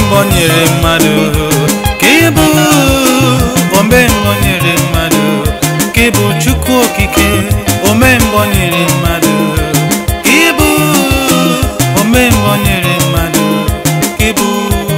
mbonyere mmadụ ka ịbụ ome mbonyere mmadụ ka ịbụ Chukwu okike ome mbonyere mmadụ ka ịbụ ome mbonyere mmadụ ka ịbụ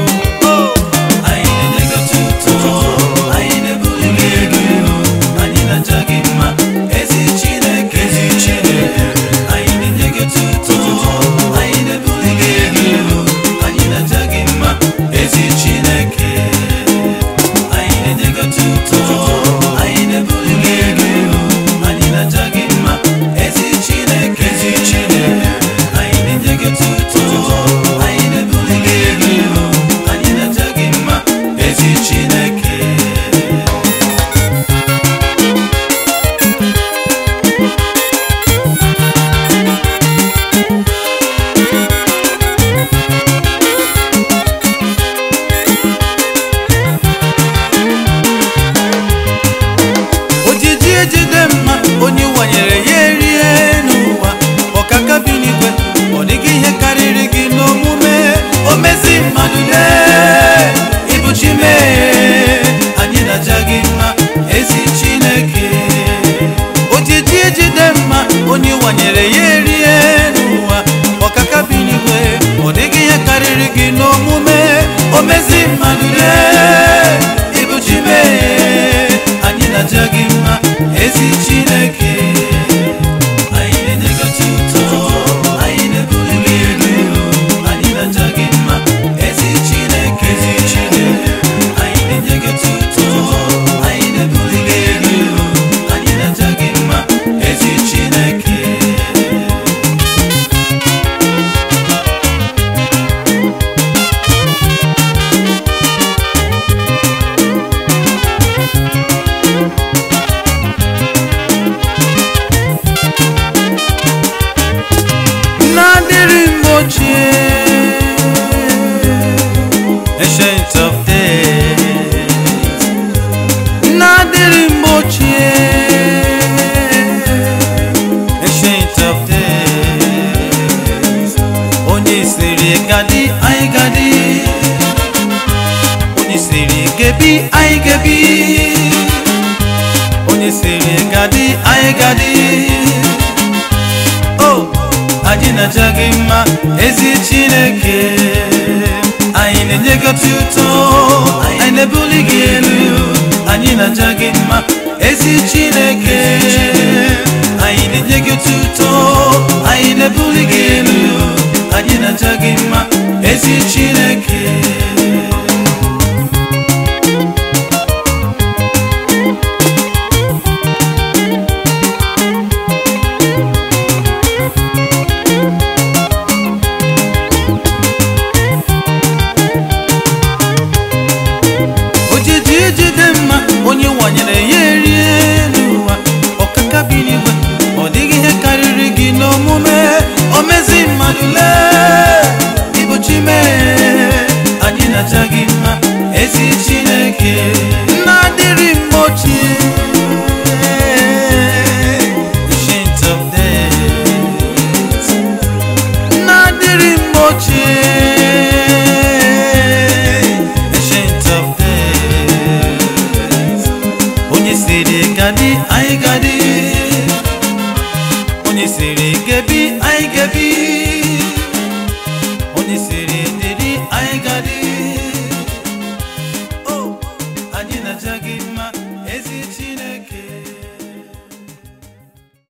onye wanyere ya erie n'ụwa ọkaka bi n'igwe ọ dịghị ihe karịrị gị n'omume omezi mmadụ lee ịbụ chi mee anyị na-aja gị mma ezi Chineke ojiji ejide mma onye wanyere ya erie n'ụwa ọkaka bi n'igwe ọ dịghị ihe karịrị gị n'omume omezi mmadụ lee ịbụ chi mee anyị na-aja gị mma ezi Chineke anyị na-enye gị otuto anyị na-ebuli gị elu anyị na-aja gị mma ezi Chineke anyị na-enye gị otuto anyị na-ebuli gị elu anyị na-aja gị mma ezi Chineke Ancient of days, Nadiri Mochie, Ancient of days, Oni Siri Gadi, I Gadi, Oni Siri Gebi, I Gebi, Oni Siri Gadi, I Gadi. Oh, Ajina Jagima, ezi Chineke. Anyị na-enye gị otuto anyị na-ebuli gị elu anyị na-aja gị mma ezi Chineke anyị na-enye gị otuto anyị na-ebuli gị elu anyị na-aja gị mma ezi Chineke onye wanyere ya erie n'ụwa ọkaka bi n'igwe ọ dịghị ihe karịrị gị n'omume omezi mmadụ lee ịbụ chi mee anyị na-aja gị mma ezi Chineke na-adịrị mma ochie Ancient of days na-adịrị mma ochie Gadi, I Gadi, Oni Siri Gebi, I Gebi, Oni Siri